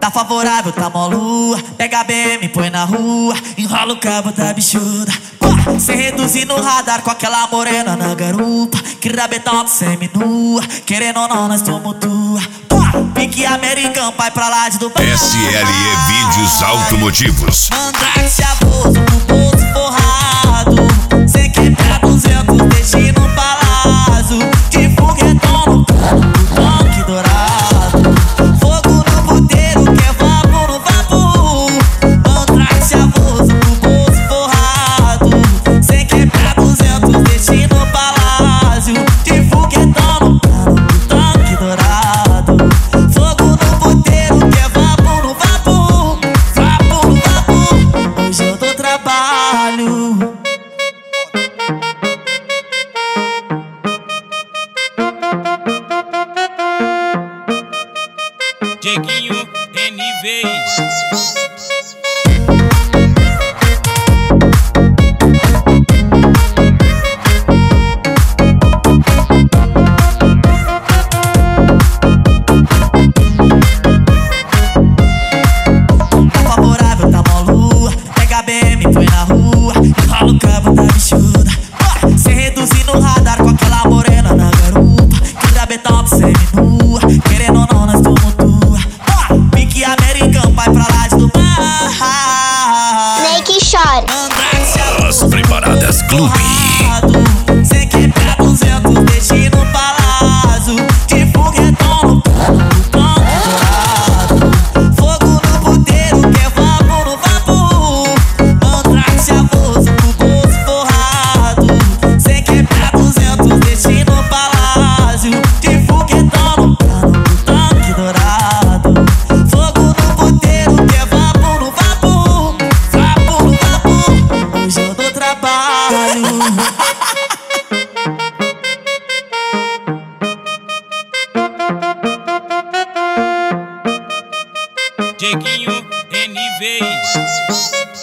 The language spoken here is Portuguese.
Tá favorável, tá mó pega a BM, põe na rua, enrola o cabo da bichuda. Cê reduzir no radar com aquela morena na garupa, que rabetão de semi-nua, querendo ou não nós tumultua. Pique americano, vai pra lá de Dubai. SLE Vídeos Automotivos. Mandrake chavoso, no bolso forrado, cê quebra 200, deixa no palácio, de foguetão no cano do tanque dourado. Fogo no puteiro, que é vapo no vapo. Mandrake chavoso, no bolso forrado, cê quebra 200, deixa no palácio, de foguetão no cano do tanque dourado. Fogo no puteiro, que é vapo no vapo. Vapo no vapo, hoje eu dou trabalho. Dieguinho NVs. Tá favorável, tá mó pega a BM, põe na rua, enrola o cabo da bichuda. Cê reduzir no radar com aquela morena na garupa, que rabetão de semi-nua, querendo ou não nós tumultua. Pique americano, vai pra lá de Dubai. Nem que chore. Mandrake chavoso, As Preparadas Clube. cê quebra 200, deixa no palácio, de foguetão no cano do tanque dourado. Fogo no puteiro, que é vapo no vapo. Mandrake chavoso, no bolso forrado, cê quebra 200, deixa no palácio, de foguetão no cano do tanque dourado. Fogo no puteiro, que é vapo no vapo. Vapo no vapo, hoje eu dou trabalho. Dieguinho NVs.